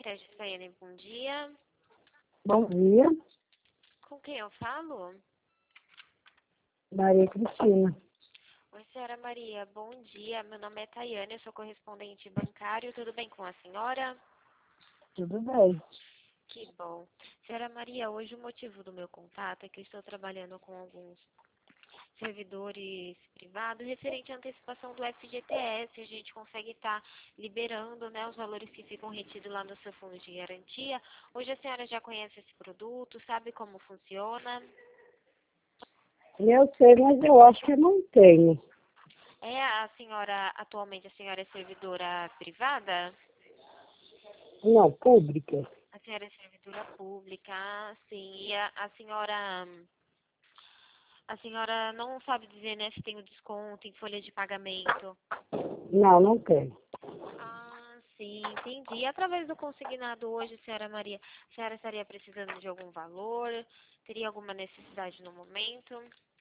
Crédito Caiane, bom dia. Bom dia, Com quem eu falo? Maria Cristina. Oi, senhora Maria, bom dia. Meu nome é Tayane, eu sou correspondente bancário. Tudo bem com a senhora? Tudo bem? Que bom. Senhora Maria, hoje o motivo do meu contato é que eu estou trabalhando com alguns servidores privados referente à antecipação do FGTS. A gente consegue estar liberando, né, os valores que ficam retidos lá no seu fundo de garantia. Hoje a senhora já conhece esse produto, sabe como funciona? Eu sei, mas eu acho que eu não tenho. É a senhora, atualmente a senhora é servidora privada? Não, pública. A senhora é servidora pública, sim. E a senhora não sabe dizer, né, se tem o desconto em folha de pagamento? Não, não tenho. Ah, sim, entendi. E através do consignado hoje, senhora Maria, a senhora estaria precisando de algum valor? Teria alguma necessidade no momento?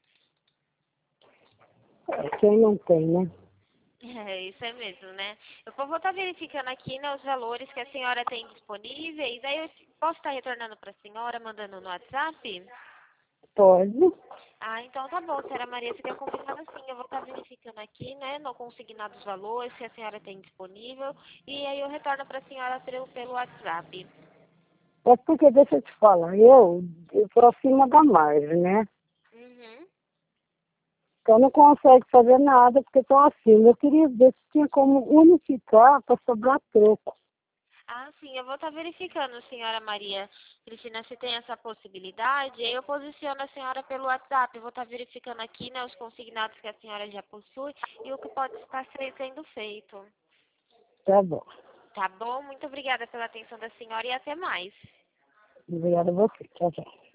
Quem não tem, né? É, isso é mesmo, né? Eu vou estar verificando aqui, né, os valores que a senhora tem disponíveis. Aí eu posso estar retornando para a senhora, mandando no WhatsApp? Pode. Ah, então tá bom, senhora Maria, fica combinado assim. Eu vou estar verificando aqui, né, no consignado os valores que a senhora tem disponível. E aí eu retorno para a senhora pelo WhatsApp. É porque, deixa eu te falar, eu tô acima da margem, né? Uhum. Então não consegue fazer nada porque tô acima. Eu queria ver se tinha como unificar para sobrar troco. Ah, sim, eu vou estar verificando, senhora Maria Cristina, se tem essa possibilidade. Aí eu posiciono a senhora pelo WhatsApp. Eu vou estar verificando aqui, né, os consignados que a senhora já possui e o que pode estar sendo feito. Tá bom. Tá bom? Muito obrigada pela atenção da senhora e até mais. Obrigada a você. Tchau, tchau.